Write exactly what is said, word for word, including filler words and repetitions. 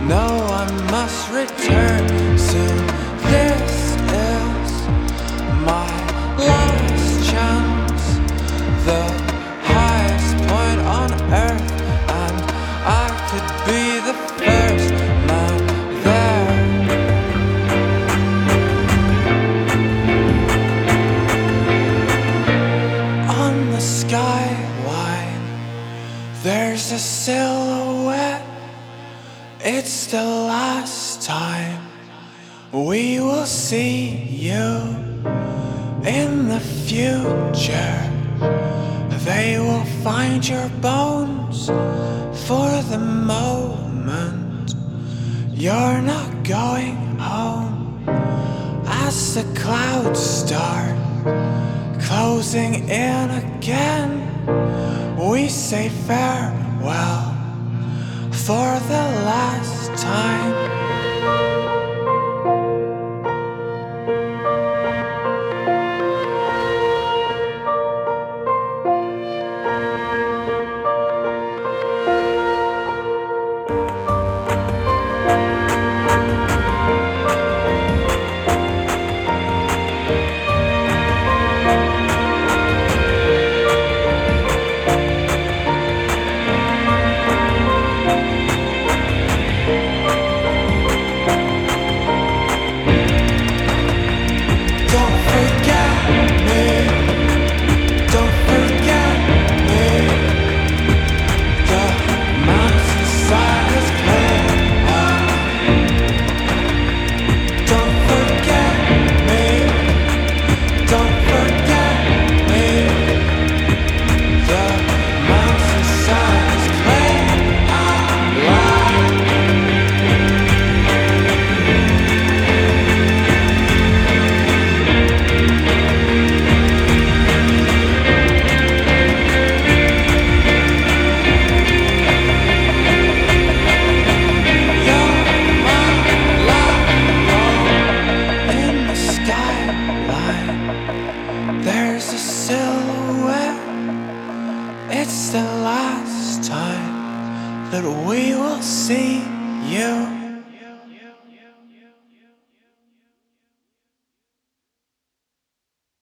No, I must return soon. This is my last chance, the highest point on earth, and I could be the first man there. On the skyline, there's a silhouette. It's the last time we will see you. In the future, they will find your bones. For the moment, you're not going home. As the clouds start closing in again, we say farewell for the last